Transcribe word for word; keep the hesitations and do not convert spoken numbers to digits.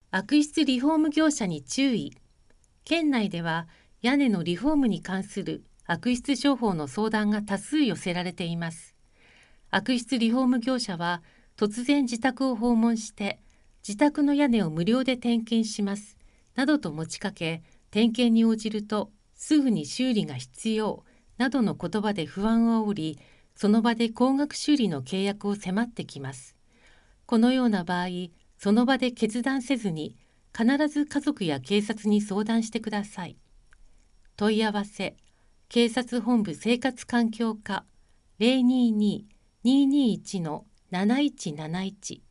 悪質リフォーム業者に注意。県内では屋根のリフォームに関する悪質商法の相談が多数寄せられています。悪質リフォーム業者は突然自宅を訪問して自宅の屋根を無料で点検しますなどと持ちかけ、点検に応じるとすぐに修理が必要などの言葉で不安を煽り、その場で高額修理の契約を迫ってきます。このような場合、その場で決断せずに必ず家族や警察に相談してください。問い合わせ、警察本部生活環境課 ゼロにーにー にーにーいち のなないちなないち